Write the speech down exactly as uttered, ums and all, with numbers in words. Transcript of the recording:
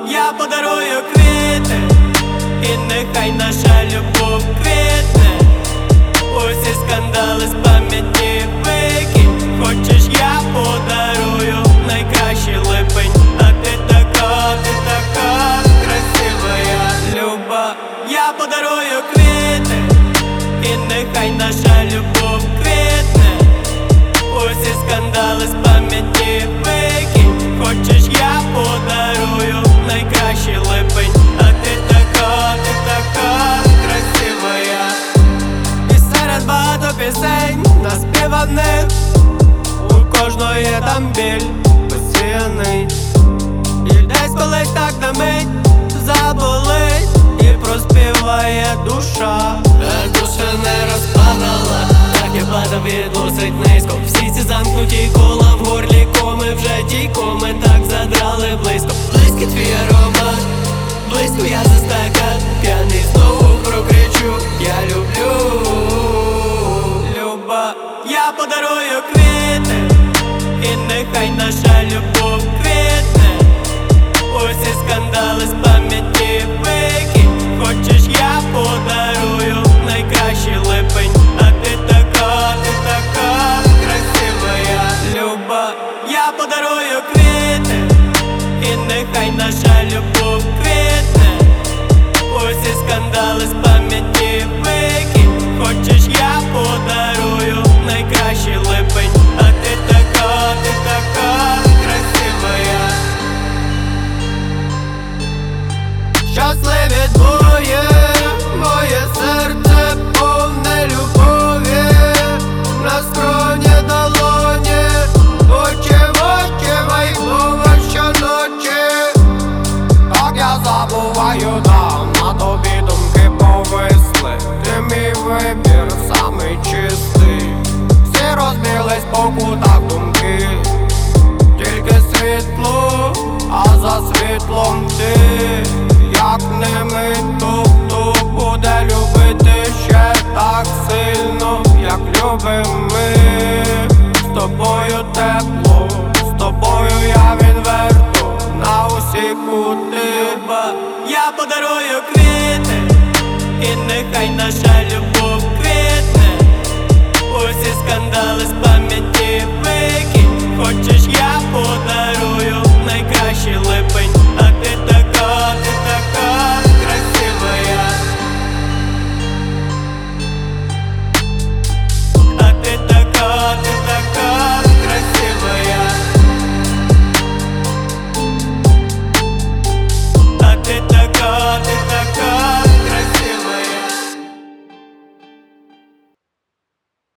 я подарую квіти, і нехай наша любов квітне. Усі скандали з пам'яті викинь. Хочеш, я подарую найкращий липень. А ти така, ти така красива, я люба. Я подарую квіти, і нехай наша любов квітне. Усі скандали з пам'яті викинь. Хочеш, я подарую найкращий липень. А ти така, ти така красива, я. І серед багато пісень наспіваних, у кожного є там біль посіяний. І десь колись так на мить заболить, і проспіває душа. Так душа не розпадала, так я падав і досить низько. Всі ці замкнуті кола в горлі коми, вже ті коми так задрали близько. Близький твій аромат, близько я за стакан, п'яний знову прокричу: я люблю. Люба, я подарую квіти, і нехай наша любов квітне. Усі скандали з пам'яті викинь. Хочеш, я подарую найкращий липень. А ти така, ти така красива, я люба. Я подарую квіти, і нехай наша любов квітне. Усі скандали з пам'яті викинь. Хочеш, я подарую найкращий липень. А ти така, ти така красива, я. Щасливі двоє, моє серце повне любові. На скроні долоні, очі в очі, вайбова щоночі. Так я забуваю, там на тобі думки повисли. Ти мій вибір самий чистий. Всі розбілись по кутах думки, тільки світло, а за світлом ти. Як ними тук-тук буде любити ще так сильно, як любим ми. З тобою тепло, з тобою я відверто на усі кути. Люба, я подарую квіти, і нехай наша любов квітне. Усі скандали з пам'яті викинь. Хочеш, я подарую